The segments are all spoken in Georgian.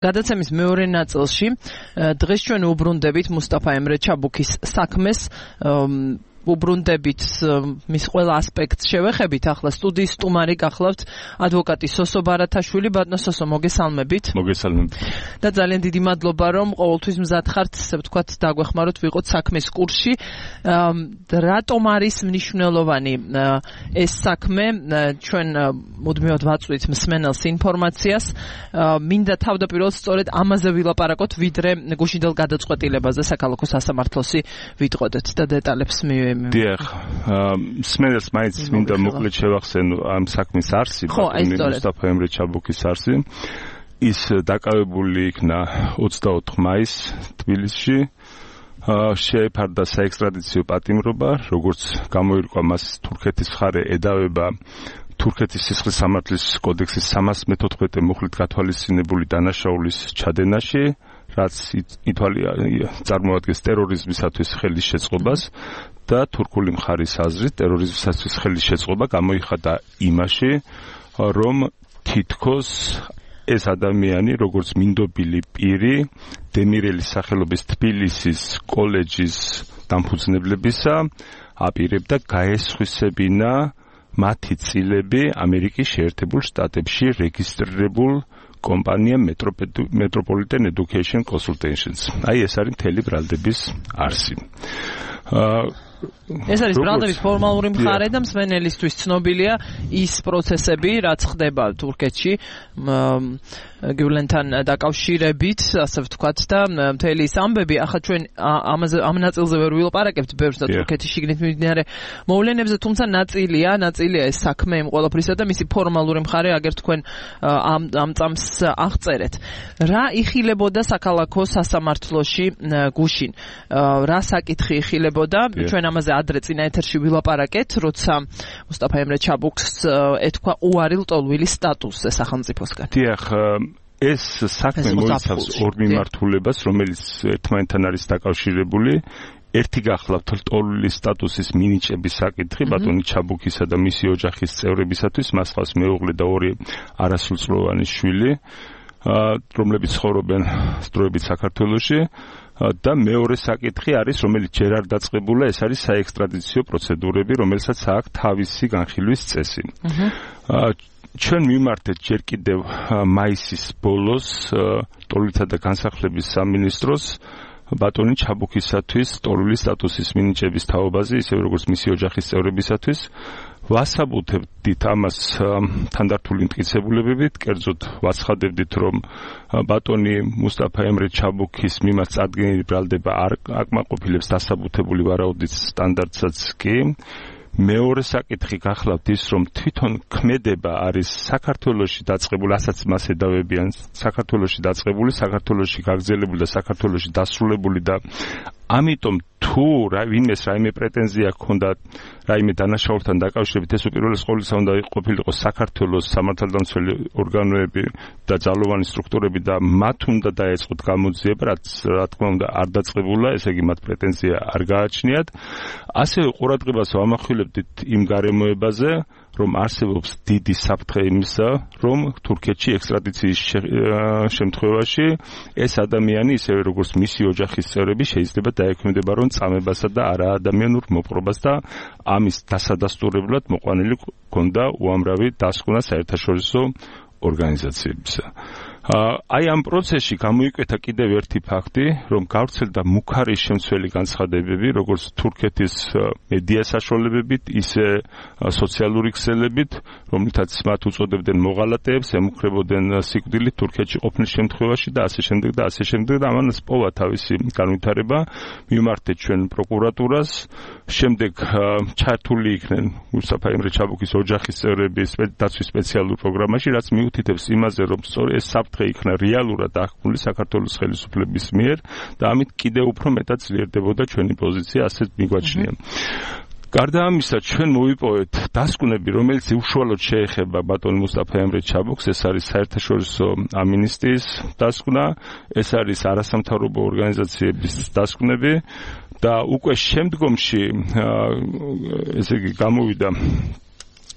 გადაცემის მეორე ნაწილში დღეს ჩვენ უბრუნდებით მუსტაფა ემრე ჩაბუქის საქმეს უბრუნდებით მის ყველა ასპექტს შევეხებით. ახლა სტუდიის სტუმარი გახლავთ ადვოკატი სოსო ბარათაშვილი. ბატონო სოსო, მოგესალმებით. მოგესალმებით. და ძალიან დიდი მადლობა, რომ ყოველთვის მზად ხართ, ასე ვთქვათ, დაგვეხმაროთ ვიყოთ საქმის კურსში. რატომ არის მნიშვნელოვანი ეს საქმე? ჩვენ მუდმივად ვაწვდით მსმენელს ინფორმაციას. მინდა თავდაპირველად სწორედ ამაზე ვილაპარაკოთ, ვიდრე გუშინდელ გადაწყვეტილებაზე საქალაქო სასამართლოსი ვიტყოდეთ და დეტალებს დიახ, მსმენელს მაინც მინდა მოკლედ შევახსენო ამ საქმის არსი, მუსტაფა ემრე ჩაბუქის არსი. ის დაკავებული იქნა 24 მაისს თბილისში. შეეფარდა საექსტრადიციო პატიმრობა, როგორც გამოირკვა მას თურქეთის მხარე ედავება თურქეთის სისხლის სამართლის კოდექსის 314 მუხლით გათვალისწინებული დანაშაულის ჩადენაში, რაც წარმოადგენს ტერორიზმისათვის ხელის შეწყობას და თურქული მხარის აზრით ტერორიზმისათვის ხელის შეწყობა გამოიხატა იმაში, რომ თითქოს ეს ადამიანი, როგორც მინდობილი პირი, დემირელის სახელობის თბილისის კოლეჯის დამფუძნებლებისა, აპირებდა გაესხვისებინა მათი წილები ამერიკის შეერთებულ შტატებში რეგისტრირებულ კომპანია Metropolitan Education Consultations. აი ეს არის მთელი ბრალდების არსი. ეს არის ბრალდების ფორმალური მხარე და მსმენელისთვის ცნობილია ის პროცესები, რაც ხდება თურქეთში გივლენთან დაკავშირებით, ასე ვთქვათ და მთელი ის ამბები. ახლა ჩვენ ამ ნაწილზე ვერ ვილაპარაკებთ ბევრს და თურქეთის შიგნით მიმდინარე მოვლენებზე, თუმცა ნაწილია ეს საქმე იმ ყველაფრისა და მისი ფორმალური მხარე, აგერ თქვენ ამ წამს აღწერეთ. რა იხილებოდა საქალაქო სასამართლოში გუშინ? რა საკითხი იხილებოდა? ჩვენ ამაზე ადრე წინა ეთერში ვილაპარაკეთ, როცა მუსტაფა ემრე ჩაბუქს ეთქვა უარი ლტოლვილი სტატუსზე სახელმწიფოსგან. დიახ, ეს საქმე მოიცავს ორ მიმართულებას, რომელიც ერთმანეთთან არის დაკავშირებული. ერთი გახლავთ ლტოლვილი სტატუსის მინიჭების საკითხი ბატონი ჩაბუქისა და მისი ოჯახის წევრებისათვის, მას ხავს მეუღლე და ორი არასრულწლოვანი შვილი, რომლებიც ცხოვრობენ დროებით საქართველოში. და მეორე საკითხი არის, რომელიც ჯერ არ დაწყებულა, ეს არის საექსტრადიციო პროცედურები, რომელსაც აქვს თავისი განხილვის წესი. ჩვენ მიმართეთ ჯერ კიდევ მაისის ბოლოს ტოლვილისა და განსახლების სამინისტროს ბატონი ჩაბუქისათვის ტოლვილის სტატუსის მინიჭების თაობაზე, ისე როგორც მისი ოჯახის წევრებისათვის. ვასაბუთებდით ამას თანდართული მტკიცებულებებით, კერძოდ ვაცხადებდით, რომ ბატონი მუსტაფა ემრე ჩაბუქის მიმართ წარდგენილი ბრალდება არ აკმაყოფილებს დასაბუთებული ვარაუდით სტანდარტსაც კი. მეორე საკითხი გახლავთ ის, რომ თვითონ ქმედება არის საქართველოში დაწყებული, ასაც მას ედავებიან, საქართველოში დაწყებული, საქართველოში გაგრძელებული და საქართველოში დასრულებული და ამიტომ თუ ვინმეს რაიმე პრეტენზია ჰქონდა რაიმე დანაშაულთან დაკავშირებით, ეს უპირველეს ყოვლისა უნდა ყოფილიყო საქართველოს სამართალდამცველი ორგანოები და ძალოვანი სტრუქტურები და მათ უნდა დაეწყოთ გამოძიება, რაც რა თქმა უნდა არ დაწყებულა, ესე იგი მათ პრეტენზია არ გააჩნიათ. ასევე ყურადღებას ვამახვილებდით იმ გარემოებაზე, რომ არსებობს დიდი საფრთხე იმისა, რომ თურქეთში ექსტრადიციის შემთხვევაში ეს ადამიანი, ისევე როგორც მისი ოჯახის წევრები, შეიძლება დაექვემდებარონ წამებასა და არაადამიანურ მოპყრობას და ამის დასადასტურებლად მოყვანილი ჰქონდა უამრავი დასკვნა საერთაშორისო ორგანიზაციებისა. აი ამ პროცესში გამოიკვეთა კიდევ ერთი ფაქტი, რომ გავრცელდა მუქარი შემცველი განცხადებები, როგორც თურქეთის მედია საშუალებებით, ისე სოციალური ქსელებით, რომლითაც მათ უწოდებდნენ მოღალატეებს, ემუქრებოდნენ სიკვდილით თურქეთში ყოფნის შემთხვევაში და ასე შემდეგ და ასე შემდეგ და ამან სპოვა თავისი განვითარება. მიმართეთ ჩვენ პროკურატურას, შემდეგ ჩართული იქნენ მუსტაფა ემრე ჩაბუქის ოჯახის წევრები დაცვის სპეციალურ პროგრამაში, რაც მიუთითებს იმაზე, რომ სწორედ ეს იქნა რეალურად აღქმული საქართველოს ხელისუფლების მიერ და ამით კიდევ უფრო მეტად ძლიერდებოდა ჩვენი პოზიცია, ასეთ მიგვაჩნია. გარდა ამისა, ჩვენ მოვიპოვეთ დასკვნები, რომელიც უშუალოდ შეეხება ბატონ მუსტაფა ემრე ჩაბუქს, ეს არის საერთაშორისო ამინისტიის დასკვნა, ეს არის არასამთავრობო ორგანიზაციების დასკვნები და უკვე შემდგომში ესე იგი გამოვიდა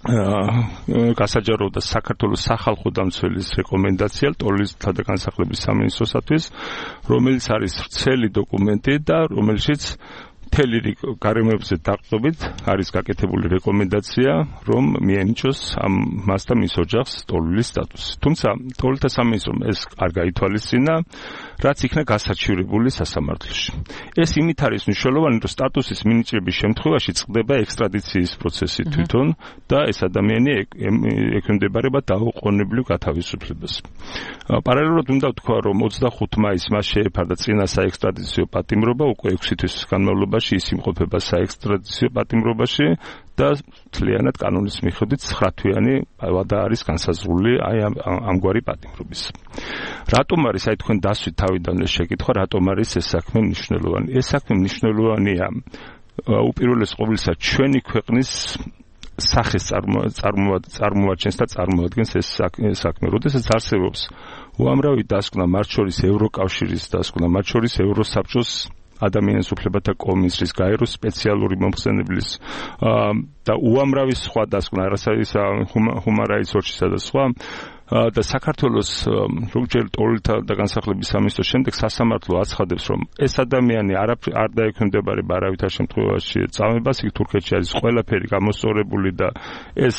გასაჯაროდა საქართველოს სახალხო დამცველის რეკომენდაცია ტოლისთა და განსახლების სამინისტროსათვის, რომელიც არის ვრცელი დოკუმენტი და რომელშიც მთელი რიგ გარემოებზე დაყრდნობით არის გაკეთებული რეკომენდაცია, რომ მიენიჭოს მას და მის ოჯახს ტოლვილის სტატუსი. თუმცა ტოლთა სამინისტრომ ეს არ გაითვალისწინა, რაც იქნა გასაჩივრებული სასამართლოში. ეს იმით არის მნიშვნელოვანი, რომ სტატუსის მინიჭების შემთხვევაში წყდება ექსტრადიციის პროცესი თვითონ და ეს ადამიანი ექვემდებარება დაუყოვნებლივ გათავისუფლებას. პარალელურად უნდა ვთქვა, რომ 25 მაისს მას შეეფარდა წინა საექსტრადიციო პატიმრობა, უკვე 6 თვის განმავლობაში ის იმყოფება საექსტრადიციო პატიმრობაში და მთლიანად კანონის მიხედვით 9 თვიანი ვადა არის განსაზღვრული ამგვარი პატიმრობის. რატომ არის აი თქვენ დასვით თავიდან ეს შეკითხვა, რატომ არის ეს საქმე მნიშვნელოვანი? ეს საქმე მნიშვნელოვანია უპირველეს ყოვლისა ჩვენი ქვეყნის სახეს წარმოაჩენს და წარმოადგენს ეს საქმე. როდესაც არსებობს უამრავი დასკვნა, მათ შორის ევროკავშირის დასკვნა, მათ შორის ევროსაბჭოს ადამიანის უფლებათა კომისიის, გაეროს სპეციალური მომხსენებლის და უამრავი სხვა დასკვნა, არასაისა Human Rights Watch-ისა და სხვა და საქართველოს ზოგჯერ ტოლთა და განსახლების სამინისტროს შემდეგ სასამართლო აცხადებს, რომ ეს ადამიანი არ დაექვემდებარება არავითარ შემთხვევაში წამებას, იქ თურქეთში არის ყველაფერი გამოსწორებული და ის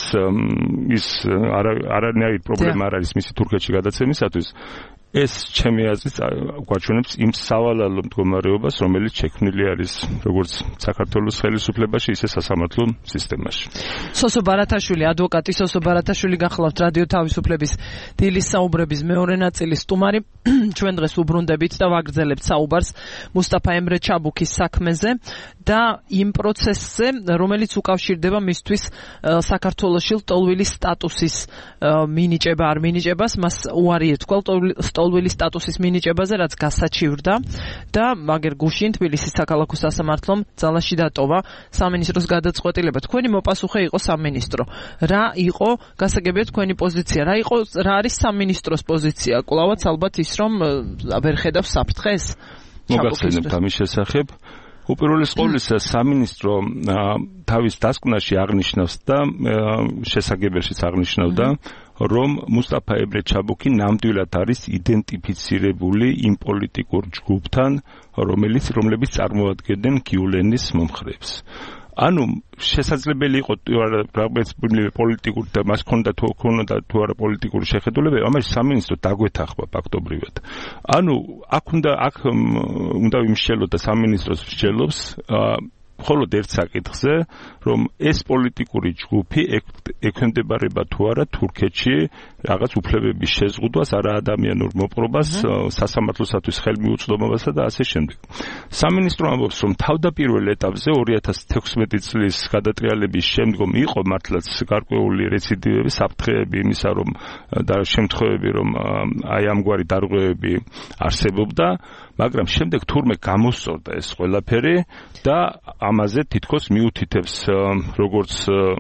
არანაირი პრობლემა არ არის მისი თურქეთში გადაცემისათვის. ეს ჩემი აზრით გვაჩვენებს იმ სავალალო მდგომარეობას, რომელიც შექმნილი არის როგორც საქართველოს ხელისუფლებაში, ისე სასამართლო სისტემაში. სოსო ბარათაშვილი, ადვოკატი სოსო ბარათაშვილი გახლავთ რადიო თავისუფლების დილის საუბრების მეორე ნაწილის სტუმარი. ჩვენ დღეს უბრუნდებით და ვაგრძელებთ საუბარს მუსტაფა ემრე ჩაბუქის საქმეზე და იმ პროცესზე, რომელიც უკავშირდება მისთვის საქართველოში ტოლვილის სტატუსის მინიჭება არ მინიჭებას, მას უარი ეთქვა ტოლვილის სტატუსის მინიჭებაზე, რაც გასაჩივრდა და მაგერ გუშინ თბილისის საქალაქო სასამართლომ ძალაში დატოვა სამინისტროს გადაწყვეტილება. თქვენი მოპასუხე იყო სამინისტრო. რა იყო გასაგებია თქვენი პოზიცია? რა არის სამინისტროს პოზიცია? კვლავაც ალბათ ის რომ ვერ ხედავს საფრთხეს? მოგახსენებთ ამის შესახებ. უპირველეს ყოვლისა სამინისტრო თავის დასკვნაში აღნიშნავს და შესაგებელშიც აღნიშნავდა, რომ მუსტაფა ემრე ჩაბუქი ნამდვილად არის იდენტიფიცირებული იმ პოლიტიკურ ჯგუფთან, რომლებიც წარმოადგენენ გიულენის მომხრეებს. ანუ შესაძლებელი იყო რაღაც პოლიტიკურ და მას ჰქონდა თუ არა პოლიტიკური შეხედულება, ამაში სამინისტრო დაგვეთახვა ფაქტობრივად. ანუ აქ უნდა იმსჯელოდა სამინისტროს მსჯელობს მხოლოდ ერთ საკითხზე, რომ ეს პოლიტიკური ჯგუფი ექვემდებარება თუ არა თურქეთში რაღაც უფლებების შეზღუდვას, არა ადამიანურ მოპყრობას, სასამართლოსათვის ხელმიუწვდომობასა და ასე შემდეგ. სამინისტრო ამბობს, რომ თავდაპირველ ეტაპზე 2016 წლის გადატრიალების შემდგომ იყო მართლაც გარკვეული რეციდივები, საფრთხეები იმისა, რომ და შემთხვევები, რომ აი ამგვარი დარღვევები არსებობდა, მაგრამ შემდეგ თურმე გამოსწორდა ეს ყველაფერი და ამაზე თითქოს მიუთითებს როგორც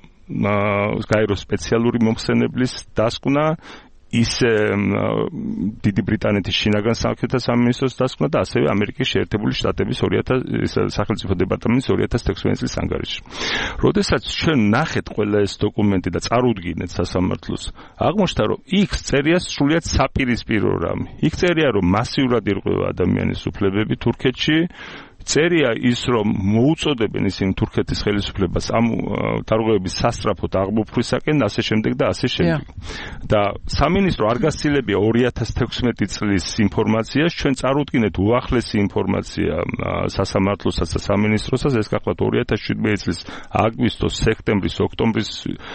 გაეროს სპეციალური მომხსენებლის დასკვნა, ისე დიდი ბრიტანეთის შინაგან საქმეთა სამინისტროს დასკვნა და ასევე ამერიკის შეერთებული შტატების სახელმწიფო დეპარტამენტის 2016 წლის ანგარიში. როდესაც ჩვენ ნახეთ ყველა ეს დოკუმენტი და წარუდგინეთ სასამართლოს, აღმოჩნდა, რომ იქ წერია სრულიად საპირისპირო რამე. იქ წერია, რომ მასიურად ირღვევა ადამიანის უფლებები თურქეთში, წერია ის, რომ მოუწოდებენ ისინი თურქეთის ხელისუფლებას ამ დარღვევების სასწრაფოდ აღმოფხვისაკენ, ასე შემდეგ და ასე შემდეგ. და სამინისტრო არ გასცილებია 2016 წლის ინფორმაციას, ჩვენ წარუდგინეთ უახლესი ინფორმაცია სასამართლოსაც და სამინისტროსაც, ეს გახლავთ 2017 წლის აგვისტოს, სექტემბრის, ოქტომბრის,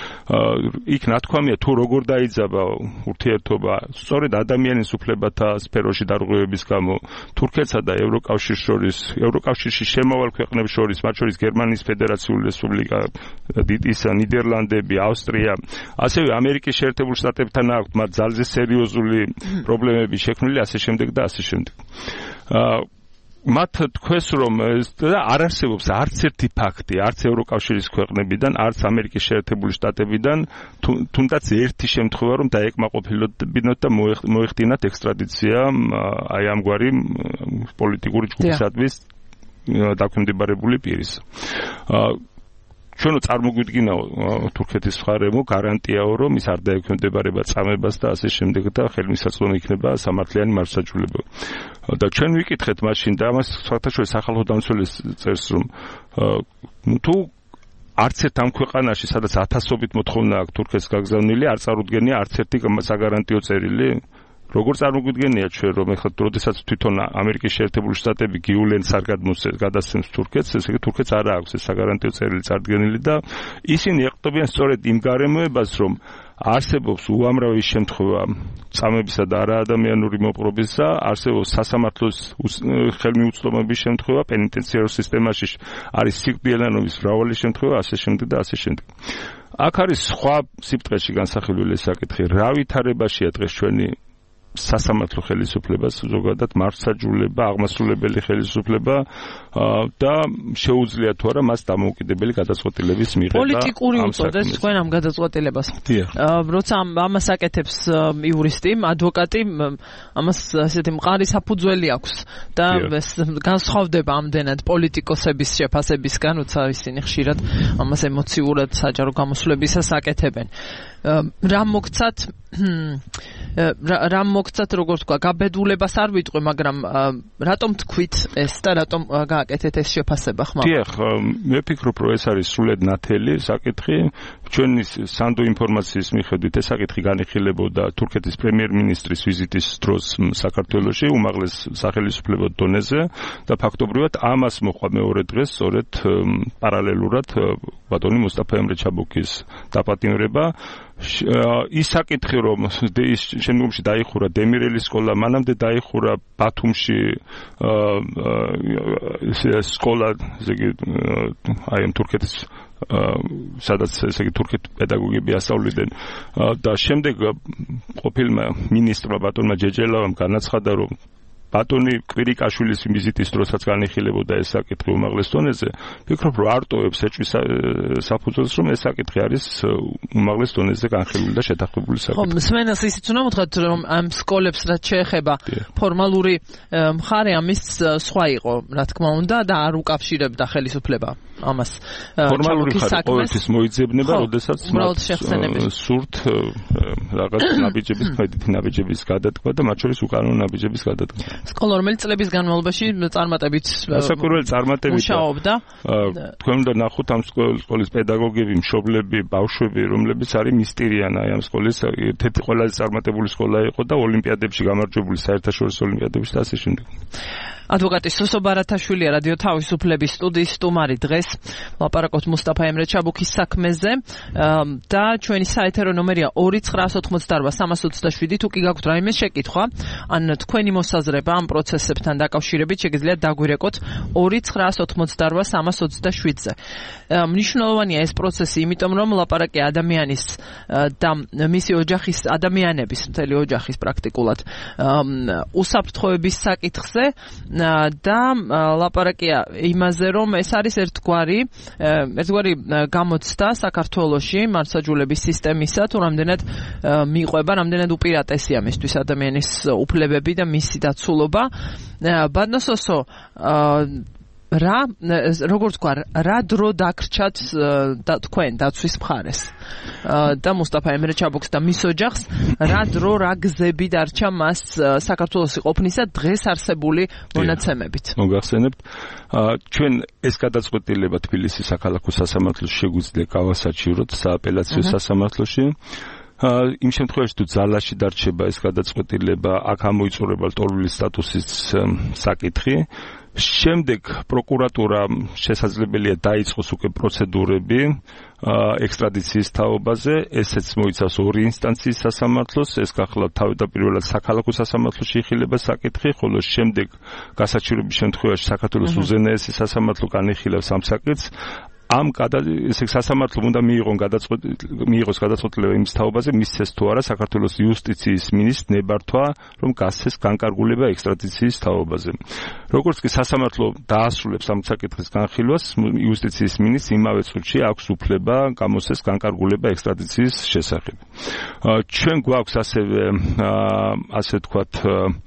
იქ ნათქვამია თუ როგორ დაიძაბა ურთიერთობა სწორედ ადამიანის უფლებათა სფეროში დარღვევების გამო თურქეთსა და ევროკავშირში შემავალ ქვეყნებს შორის, მათ შორის გერმანიის ფედერაციული რესპუბლიკა, ნიდერლანდები, ავსტრია, ასევე ამერიკის შეერთებულ შტატებთან აქვთ მათ ძალზე სერიოზული პრობლემები შექმნილი, ასე შემდეგ და ასე შემდეგ. მათ თქვეს, რომ არ არსებობს არც ერთი ფაქტი, არც ევროკავშირის ქვეყნებიდან, არც ამერიკის შეერთებული შტატებიდან, თუნდაც ერთი შემთხვევა, რომ დაეკმაყოფილებინოთ და მოეხდინათ ექსტრადიცია აი ამგვარი პოლიტიკური ჯგუფისათვის დაქვემდებარებული პირის. ჩვენო წარმოგვიდგინაო თურქეთის მხარემო გარანტიაო რომ ის არ დაექვემდებარება წამებას და ასე შემდეგ და ხელმისაწვდომი იქნება სამართლიანი მართლმსაჯულება. და ჩვენ ვიკითხეთ მაშინ და ამას საერთაშორისო სახალხო დამცველის წერს რომ თუ არც ერთ ამ ქვეყანაში სადაც ათასობით მოთხოვნა აქვს თურქეთს გაგზავნილი არ წარუდგენია არც ერთი საგარანტიო წერილი. როგორ წარმოგვიდგენია ჩვენ რომ ეხლა როდესაც თვითონ ამერიკის შეერთებული შტატები გიულენ სარგადმოს გადასცემს თურქეთს, ესე იგი თურქეთს არ აქვს ეს საგარანტიო წერილი წარდგენილი და ისინი ეყრდნობიან სწორედ იმ გარემოებას, რომ არსებობს უამრავი შემთხვევა წამებისა და არაადამიანური მოპყრობისა, არსებობს სასამართლოს ხელმიუწვდომობის შემთხვევა, პენიტენციარულ სისტემაში არის სიკვდილიანობის მრავალი შემთხვევა, ასე შემდეგ და ასე შემდეგ. აქ არის სხვა სიფრთხეში განსახილველი საკითხი, რა ვითარებაშია დღეს ჩვენი სასამართლო ხელისუფლება, ზოგადად მართლმსაჯულება, აღმასრულებელი ხელისუფლება და შეუძლია თუ არა მას დამოუკიდებელი გადაწყვეტილების მიღება. პოლიტიკური უწოდეს თქვენ ამ გადაწყვეტილებას. როცა ამას აკეთებს იურისტი, ადვოკატი, ამას ასეთი მყარი საფუძველი აქვს და განსხვავდება ამდენად პოლიტიკოსების შეფასებისგან, როცა ისინი ხშირად ამას ემოციურად საჯარო გამოსვლებისას აკეთებენ. რა მოგცათ როგორ თქვა გაბედულებას არ ვიტყვი, მაგრამ რატომ თქვით ეს და რატომ გააკეთეთ ეს შეფასება ხმა? დიახ, მე ვფიქრობ, რომ ეს არის სრულად ნათელი საკითხი. ჩვენი სანდო ინფორმაციის მიხედვით ეს საკითხი განიხილებოდა თურქეთის პრემიერ-მინისტრის ვიზიტის დროს საქართველოში, უმაღლეს სახელისუფლებო დონეზე და ფაქტობრივად ამას მოყვა მეორე დღეს სწორედ პარალელურად ბატონი მუსტაფა ემრე ჩაბუქის დაპატიმრება. ის საკითხი რომ შემდგომში დაიხურა დემირელის სკოლა, მანამდე დაიხურა ბათუმში სკოლა, ესე იგი აი ამ თურქეთის სადაც ესე იგი თურქეთ პედაგოგები ასწავლიდნენ და შემდეგ ყოფილმა მინისტრმა ბატონმა ჯეჯელავამ განაცხადა რომ ბატონი კვირიკაშვილის ვიზიტის დროსაც განიხილებოდა ეს საკითხი უმაღლეს დონეზე. ვფიქრობ, რომ არტოებს ეჭვის საფუძველს, რომ ეს საკითხი არის უმაღლეს დონეზე განხილული და შეთანხმებული საკითხი. ხო, მსმენელს ისიც უნდა მოთხრათ, რომ ამ სკოლებს რაც შეეხება ფორმალური მხარე ამის სხვა იყო, რა თქმა უნდა, და არ უკავშირებდა ხელისუფლება ამას. ფორმალური მხარე ყოველთვის მოიძებნება, როდესაც სურთ რაღაც ნაბიჯების, ქმედითი ნაბიჯების გადადგმა და მათ შორის უკანონო ნაბიჯების გადადგმა. სკოლა რომელიც წლების განმავლობაში წარმატებით მუშაობდა. თქვენ უნდა ნახოთ ამ სკოლის პედაგოგები, მშობლები, ბავშვები, რომლებიც არის მისტირიან აი ამ სკოლის ერთ-ერთი ყველაზე წარმატებული სკოლა იყო და ოლიმპიადებში გამარჯვებული, საერთაშორისო ოლიმპიადებში და ასე შემდეგ. ადვოკატი სოსო ბარათაშვილია რადიო თავისუფლების სტუდიის სტუმარი დღეს ლაპარაკობთ მუსტაფა ემრე ჩაბუქის საქმეზე და ჩვენი საეთერო ნომერია 2988327 თუ კი გაქვთ რაიმე შეკითხვა ან თქვენი მოსაზრება ამ პროცესებთან დაკავშირებით შეგიძლიათ დაგვირეკოთ 2988327-ზე. მნიშვნელოვანია ეს პროცესი, იმიტომ რომ ლაპარაკი ადამიანის და მისი ოჯახის ადამიანების, მთელი ოჯახის პრაქტიკულად უსაფრთხოების საკითხზე და ლაპარაკია იმაზე, რომ ეს არის ერთგვარი გამოცდა საქართველოში მართლმსაჯულების სისტემისა, თუ რამდენად მიყვება, რამდენად უპირატესია მისთვის ადამიანის უფლებები და მისი დაცულობა. ბადნოსოსო, როგორ თქვა, რა დრო დაგრჩათ თქვენ დაცვის მხარეს და მუსტაფა ემრე ჩაბუქს და მის ოჯახს რა დრო, რა გზები დარჩა მას საქართველოს ყოფნისა დღეს არსებული მონაცემებით? მოგახსენებთ, ჩვენ ეს გადაწყვეტილება თბილისის საქალაქო სასამართლოში შეგვიძლია გავასაჩივროთ სააპელაციო სასამართლოში. იმ შემთხვევაში თუ ძალაში დარჩება ეს გადაწყვეტილება, აქ ამოიწურება ლტოლვილი სტატუსის საკითხი. შემდეგ პროკურატურა შესაძლებელია დაიწყოს უკვე პროცედურები ექსტრადიციის თაობაზე, ესეც მოიცავს ორი ინსტანციის სასამართლოს, ეს გახლავთ თავდაპირველად საქალაქო სასამართლოში იხილება საკითხი, ხოლო შემდეგ გასაჩივრების შემთხვევაში საქართველოს უზენაესი სასამართლო განიხილავს ამ საკითხს. ამ სასამართლომ უნდა მიიღოს გადაწყვეტილება იმის თაობაზე, მისცეს თუ არა საქართველოს იუსტიციის მინისტრს ნებართვა, რომ გასცეს განკარგულება ექსტრადიციის თაობაზე. როგორც კი სასამართლო დაასრულებს ამ საკითხის განხილვას, იუსტიციის მინისტრს იმავე წუთში აქვს უფლება გამოსცეს განკარგულება ექსტრადიციის შესახებ. ჩვენ გვაქვს ასევე ასე ვთქვათ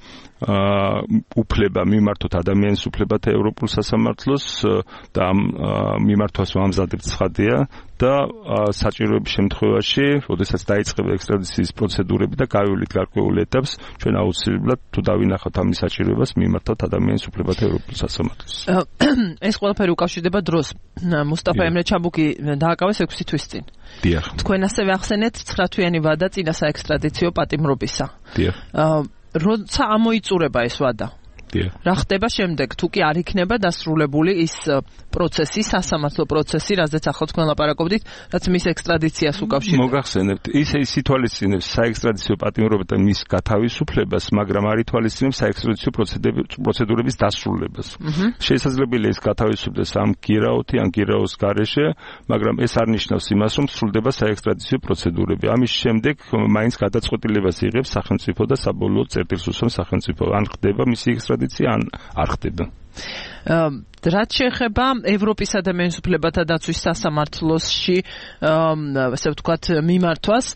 უფლება მიმართოთ ადამიანის უფლებათა ევროპულ სასამართლოს და ამ მიმართვას ამზადებს ცხადია და საჭიროების შემთხვევაში, როდესაც დაიწყება ექსტრადიციის პროცედურები და გავივლით გარკვეულ ეტაპს, ჩვენ აუცილებლად თუ დავინახავთ ამის საჭიროებას, მიმართავთ ადამიანის უფლებათა ევროპულ სასამართლოს. ეს ყველაფერი უკავშირდება დროს. მუსტაფა ემრე ჩაბუკი დააკავეს 6 თვის წინ. დიახ. თქვენ ასევე ახსენეთ 9 თვიანი ვადა წინა საექსტრადიციო პატიმრობისა. დიახ. როცა ამოიწურება ეს ვადა? რა ხდება შემდეგ, თუ კი არ იქნება დასრულებული ის პროცესი, სასამართლო პროცესი, რაზეც ახლა თქვენ ლაპარაკობდით, რაც მის ექსტრადიციას უკავშირდება. მოგახსენებთ, ისე ის ითვალისწინებს საექსტრადიციო პატიმრობა და მის გათავისუფლებას, მაგრამ არ ითვალისწინებს საექსტრადიციო პროცედურების დასრულებას. შესაძლებელია ის გათავისუფლდეს ამ გირაოთი ან გირაოს გარეშე, მაგრამ ეს არ ნიშნავს იმას, რომ სრულდება საექსტრადიციო პროცედურები. ამის შემდეგ მაინც გადაწყვეტილებას იღებს სახელმწიფო და საბოლოოდ წერტილს უსვამს სახელმწიფო, ან ხდება მისი ექსტრადიცია ან არ ხდება. რაც შეეხება ევროპის ადამიანის უფლებათა დაცვის სასამართლოსში, ასე ვთქვათ, მიმართვას,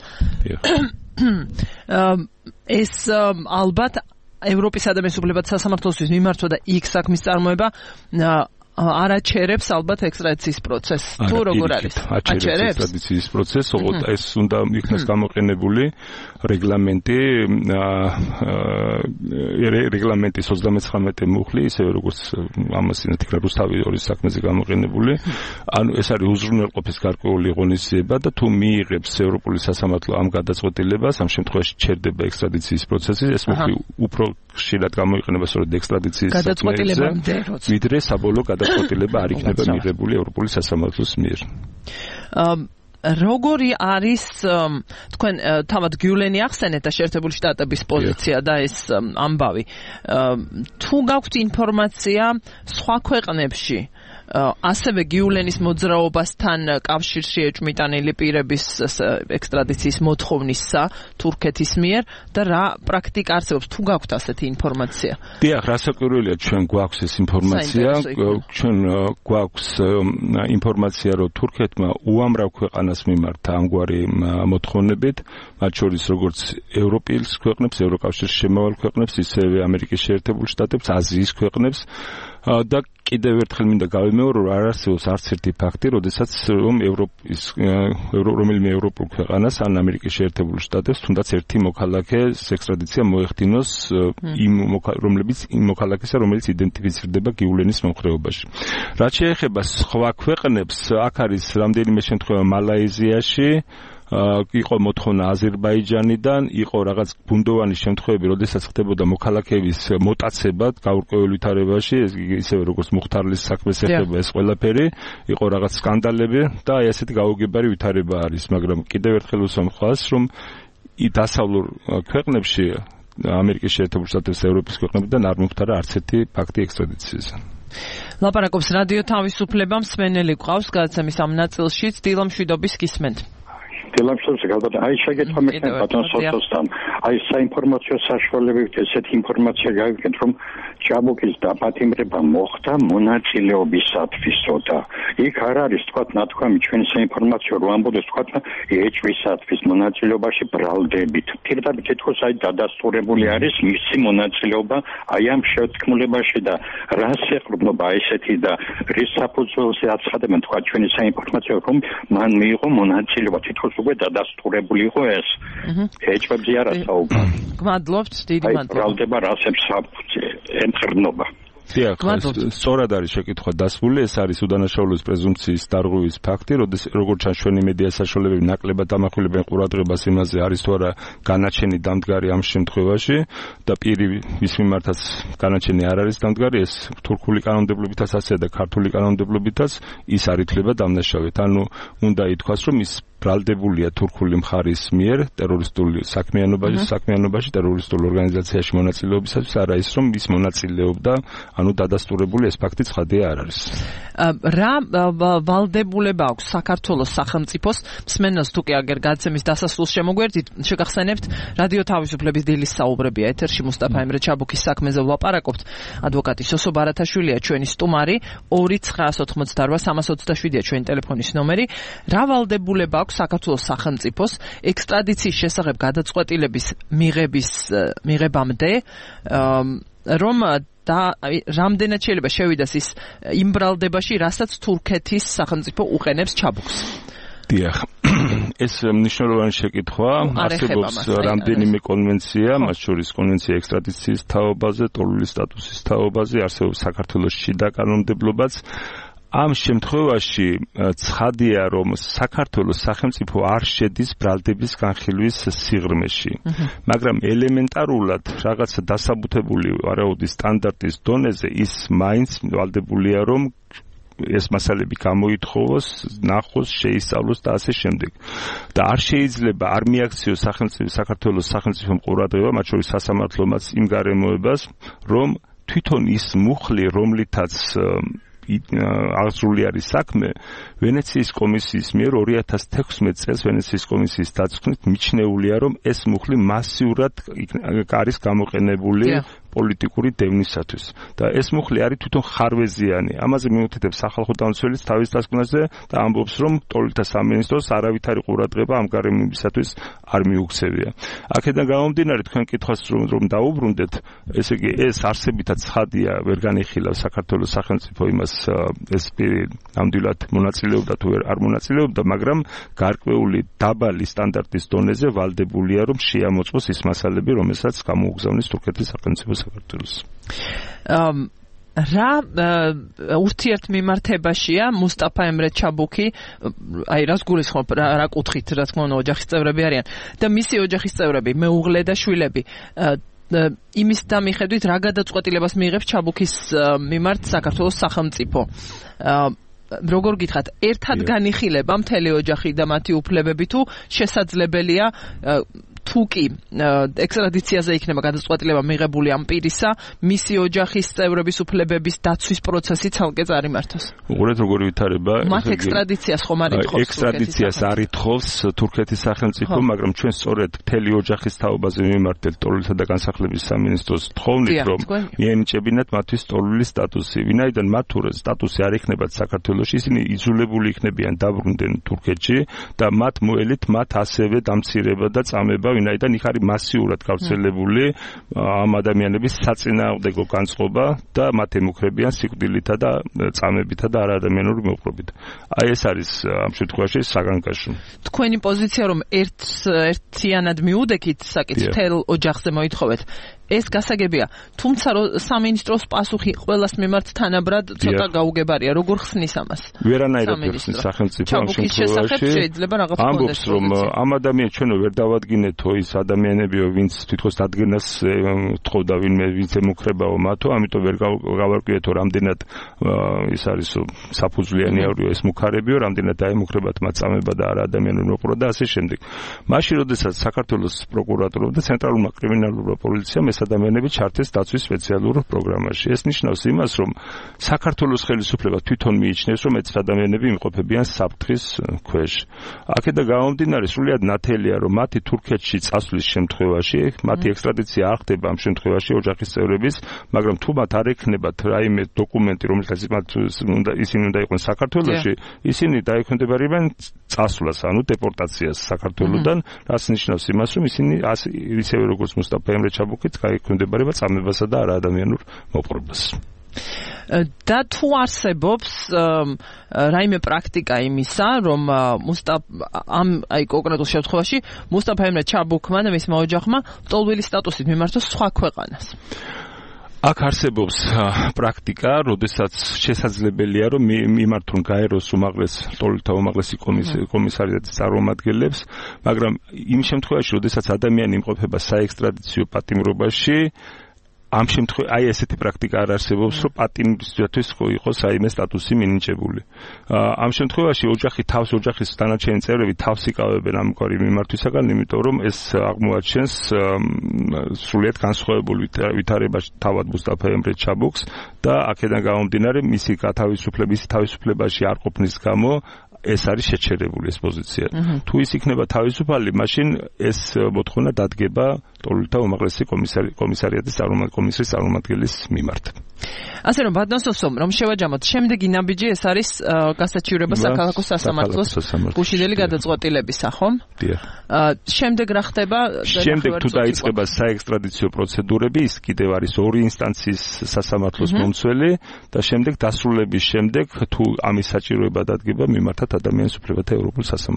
ეს ალბათ ევროპის ადამიანის უფლებათა სასამართლოსთვის მიმართვა და იქ საქმის წარმოება არაჩერებს ალბათ ექსტრადიციის პროცესს. თუ როგორ არის? აჩერებს ექსტრადიციის პროცესს, ოღონდ ეს უნდა იქნას გამოყენებული რეგლამენტის 39 მუხლი, ისევე როგორც ამას იქნება რუსთავი ორის საქმეზე გამოყენებული. ანუ ეს არის უზრუნველყოფის გარკვეული ღონისძიება და თუ მიიღებს ევროპული სასამართლო ამ გადაწყვეტილებას, ამ შემთხვევაში ჩერდება ექსტრადიციის პროცესი, ეს მუხლი უფრო ხშირად გამოიყენება სწორედ ექსტრადიციის გადაწყვეტილებამდე, ვიდრე საბოლოო გადაწყვეტილება არ იქნება მიღებული ევროპული სასამართლოს მიერ. როგორი არის თქვენ თავად გიულენი ახსენეთ და შეერთებული შტატების პოზიცია და ეს ამბავი. თუ გაქვთ ინფორმაცია სხვა ქვეყნებში ასევე გიულენის მოძრაობასთან კავშირში ეჭვმიტანილი პირების ექსტრადიციის მოთხოვნისა თურქეთის მიერ და რა პრაქტიკა არსებობს, თუ გაქვთ ასეთი ინფორმაცია? დიახ, რასაკვირველია, ჩვენ გვაქვს ეს ინფორმაცია, ჩვენ გვაქვს ინფორმაცია, რომ თურქეთმა უამრავ ქვეყანას მიმართა ამგვარი მოთხოვნებით, მათ შორის როგორც ევროპის ქვეყნებს, ევროკავშირის შემავალ ქვეყნებს, ისევე ამერიკის შეერთებულ შტატებს, აზიის ქვეყნებს და კიდევ ერთხელ მინდა გავიმეორო, რომ არ არსებობს არც ერთი ფაქტი, როდესაც რომელიმე ევროპულ ქვეყანას ან ამერიკის შეერთებულ შტატებს თუნდაც ერთი მოქალაქე ექსტრადიცია მოეხდინოს რომლებიც იმ მოქალაქესა, რომელიც იდენტიფიცირდება გიულენის მომხრეობაში. რაც შეეხება სხვა ქვეყნებს, აქ არის რამდენიმე შემთხვევა მალაიზიაში, იყო მოთხოვნა აზერბაიჯანიდან, იყო რაღაც ბუნდოვანი შემთხვევები, როდესაც ხდებოდა მოქალაქეების მოტაცება გაურკვეველ ვითარებაში, ისევე როგორც მუხთარლის საქმეს ეხება ეს ყველაფერი, იყო რაღაც სკანდალები და აი ასეთი გაუგებარი ვითარება არის, მაგრამ კიდევ ერთხელ უსვამ ხაზს, რომ დასავლურ ქვეყნებში, ამერიკის შეერთებულ შტატებში, ევროპის ქვეყნებიდან არ მომხდარა არც ერთი ფაქტი ექსტრადიციისა. ლაპარაკობს რადიო თავისუფლება, მსმენელი გვყავს გადაცემის ამ ნაწილშიც, დილამშვიდობის გისმენთ. დილამშვიდობის გადაცემა. აი შეგეცვა მე ბატონ სოთოსთან. აი საინფორმაციო საშუალებებით ესეთი ინფორმაცია გავიგეთ, რომ ჩაბუკის დაპატიმრება მოხდა მონაწილეობისათვისო და იქ არ არის თქვა ნათქვამი ჩვენი საინფორმაციო რომ ამბობდეს თქვა ეჭვისათვის მონაწილეობაში ბრალდებით. პირდაპირ თითქოს აი დადასტურებული არის მისი მონაწილეობა აი ამ შეთქმულებაში და რას ეყრდნობა ესეთი და რის საფუძველზე აცხადებენ თქვა ჩვენი საინფორმაციო რომ მან მიიღო მონაწილეობა თითქოს უკვე დადასტურებული იყო ეს. ეჭვებზე არა საუბარი. გმადლობთ, დიდი მადლობა. ბრალდება რასებს ემხრნობა. დიახ, სწორად არის შეკითხვა დასმული, ეს არის უდანაშაულობის პრეზუმპციის დარღვევის ფაქტი, როგორც ჩანს ჩვენი მედია საშუალებები ნაკლებად ამახვილებენ ყურადღებას იმაზე, არის თუ არა განაჩენი დამდგარი ამ შემთხვევაში და პირი ვის მიმართაც განაჩენი არ არის დამდგარი, ეს თურქული კანონმდებლობითაც ასე და ქართული კანონმდებლობითაც ის არ ითვლება დამნაშავედ. ანუ უნდა ითქვას, რომ ის ბრალდებულია თურქული მხარის მიერ ტერორისტული საქმიანობაში, ტერორისტულ ორგანიზაციაში მონაწილეობისათვის, არა ის, რომ ის მონაწილეობდა, ანუ დადასტურებული ეს ფაქტი ცხადია არ არის. რა ვალდებულება აქვს საქართველოს სახელმწიფოს მსმენელს თუ კი აგერ გადაცემის დასასრულს შემოგვერდით, შეგახსენებთ რადიო თავისუფლების დილის საუბრებია ეთერში მუსტაფა ემრე ჩაბუკის საქმეზე ვლაპარაკობთ. ადვოკატი სოსო ბარათაშვილია ჩვენი სტუმარი, 2988 327-ია ჩვენი ტელეფონის ნომერი. რა ვალდებულება აქვს აქვს საქართველოს სახელმწიფოს ექსტრადიციის შესახებ გადაწყვეტილების მიღებამდე, რომ და რამდენად შეიძლება შევიდეს ის იმ ბრალდებაში, რასაც თურქეთის სახელმწიფო უყენებს ჩაბუქს. დიახ. ეს მნიშვნელოვანი შეკითხვა. არსებობს რამდენიმე კონვენცია, მათ შორის კონვენცია ექსტრადიციის თაობაზე, ტოლული სტატუსის თაობაზე, არსებობს საქართველოს შიდა კანონმდებლობაც. ამ შემთხვევაში ცხადია, რომ საქართველოს სახელმწიფო არ შედის ბრალდების განხილვის სიღრმეში. მაგრამ ელემენტარულად რაღაცა დასაბუთებული ვარაუდის სტანდარტის დონეზე ის მაინც ვალდებულია, რომ ეს მასალები გამოითხოვოს, ნახოს, შეისწავლოს და ასე შემდეგ. და არ შეიძლება არ მიაქციოს საქართველოს სახელმწიფო ყურადღება, მათ შორის სასამართლომაც იმ გარემოებას, რომ თვითონ ის მუხლი, რომლითაც აღსრული არის საქმე, ვენეციის კომისიის მიერ 2016 წელს ვენეციის კომისიის დაწვრთნით მიჩნეულია, რომ ეს მუხლი მასიურად არის გამოყენებული პოლიტიკური დევნისათვის. და ეს მუხლი არის თვითონ ხარვეზიანი. ამაზე მიუთითებს სახალხო დამცველიც თავის დასკვნაზე და ამბობს, რომ ტოლთა სამინისტროს არავითარი ყურადღება ამ გარემოებისათვის არ მიუქცევია. აქედან გამომდინარე თქვენ კითხვას რომ დაუბრუნდეთ, ესე იგი ეს არსებითად ცხადია, ვერ განიხილავს საქართველოს სახელმწიფო იმას ეს ნამდვილად მონაწილეობდა თუ არ მონაწილეობდა, მაგრამ გარკვეული დაბალი სტანდარტის დონეზე ვალდებულია, რომ შეამოწმოს ის მასალები, რომელსაც გამოუგზავნის თურქეთის სახელმწიფო საქართველოს. რა ურთიერთმიმართებაშია მუსტაფა ემრე ჩაბუქი, აი რას გულისხმობ, რა კუთხით, რა თქმა უნდა, ოჯახის წევრები არიან და მისი ოჯახის წევრები, მეუღლე და შვილები. იმის დამიხედვით რა გადაწყვეტილებას მიიღებს ჩაბუქის მიმართ საქართველოს სახელმწიფო. როგორ გითხრათ, ერთად განიხილება მთელი ოჯახი და მათი უფლებები თუ შესაძლებელია თუ კი ექსტრადიციაზე იქნება გადაწყვეტილება მიღებული ამ პირისა, მისი ოჯახის წევრების უფლებების დაცვის პროცესი ცალკე წარიმართოს. უყურეთ როგორი ვითარება. მათ ექსტრადიციას ხომ არ ითხოვს? ექსტრადიციას არ ითხოვს თურქეთის სახელმწიფო, მაგრამ ჩვენ სწორედ მთელი ოჯახის თაობაზე მიმართეთ ტოლთა და განსახლების სამინისტროს თხოვნით, რომ მიენიჭებინათ მათთვის ტოლული სტატუსი. ვინაიდან მათ თუ სტატუსი არ იქნებათ საქართველოში, ისინი იძულებული იქნებიან დაბრუნდნენ თურქეთში და მათ მოელით მათ ასევე დამცირება და წამება, ვინაიდან იქ არის მასიურად გავრცელებული ამ ადამიანების საწინააღმდეგო განწყობა და მათ ემუქრებიან სიკვდილითა და წამებითა და არაადამიანური მოპყრობით. აი ეს არის ამ შემთხვევაში საგანგაშო. თქვენი პოზიცია, რომ ერთიანად მიუდექით საკითხს მთელ ოჯახზე მოითხოვეთ, ეს გასაგებია, თუმცა სამინისტროს პასუხი ყველას მიმართ თანაბრად ცოტა გაუგებარია. როგორ ხსნის ამას? ვერანაირად ხსნის სახელმწიფო ამ შემთხვევაში. შეიძლება რაღაც ამბობს, რომ ამ ადამიანს ჩვენო ვერ დავადგინეთო ის ადამიანებიო, ვინც თვითონ დადგენას თხოვდა, ვინც ემუქრებაო მათო, ამიტომ ვერ გავარკვიეთო, რამდენად ის არის საფუძვლიანი ეს მუქარებიო, რამდენად დაემუქრებათ მათ წამება და არაადამიანური მოპყრობა და ასე შემდეგ. მაშინ, როდესაც საქართველოს პროკურატურა და ცენტრალურმა კრიმინალურმა პოლიციამ ადამიანები ჩართეს დაცვის სპეციალურ პროგრამაში. ეს ნიშნავს იმას, რომ საქართველოს ხელისუფლება თვითონ მიიჩნევს, რომ ეს ადამიანები იმყოფებიან საფრთხის ქვეშ. აქედან გამომდინარე, სრულიად ნათელია, რომ მათი თურქეთში წასვლის შემთხვევაში, მათი ექსტრადიცია არ ხდება ამ შემთხვევაში ოჯახის წევრების, მაგრამ თუ მათ არ ექნებათ რაიმე დოკუმენტი, რომელსაც ისინი უნდა იყვნენ საქართველოში, ისინი დაექვემდებარებიან წასვლას, ანუ დეპორტაციას საქართველოდან, რაც ნიშნავს იმას, რომ ისინი ისევე როგორც მუსტაფა ემრე ჩაბუქიც გაექვემდებარება წამებასა და არაადამიანურ მოპყრობას. და თუ არსებობს რაიმე პრაქტიკა იმისა, რომ აი კონკრეტულ შემთხვევაში მუსტაფა ემრე ჩაბუქმა და მისმა ოჯახმა ტოლვილი სტატუსით მიმართოს სხვა ქვეყანას. აქ არსებობს პრაქტიკა, როდესაც შესაძლებელია, რომ მიმართონ გაეროს ტოლთა უმაღლესი კომისარიატის წარმომადგენლებს, მაგრამ იმ შემთხვევაში, როდესაც ადამიანი იმყოფება საექსტრადიციო პატიმრობაში, ამ შემთხვევაში აი ესეთი პრაქტიკა არ არსებობს, რომ პატიმრისთვის იყოს აიმე სტატუსი მინიჭებული. ამ შემთხვევაში ოჯახის დანარჩენი წევრები თავს იკავებენ ამგვარი მიმართვისაგან, იმიტომ რომ ეს აღმოაჩენს სრულიად განსხვავებულ ვითარებაში თავად მუსტაფა ემრე ჩაბუქს და აქედან გამომდინარე მისი თავისუფლებაში არ ყოფნის გამო ეს არის შეჩერებული ეს პოზიცია. თუ ის იქნება თავისუფალი, მაშინ ეს მოთხოვნა დადგება ტოლთა უმაღლესი კომისარიატის წარმომადგენლის მიმართ. ასე რომ ბატონსოვსომ რომ შევაჯამოთ შემდეგი ნაბიჯი ეს არის გასაჩივრება საქალაქო სასამართლოს გუშინდელი გადაწყვეტილებისა, ხომ? დიახ. შემდეგ რა ხდება? შემდეგ თუ დაიწყება საექსტრადიციო პროცედურები, ის კიდევ არის ორი ინსტანციის სასამართლოს მომცველი და შემდეგ დასრულების შემდეგ თუ ამის საჭიროება დადგება მიმართათ ადამიანის უფლებათა ევროპულ სასამართლოს.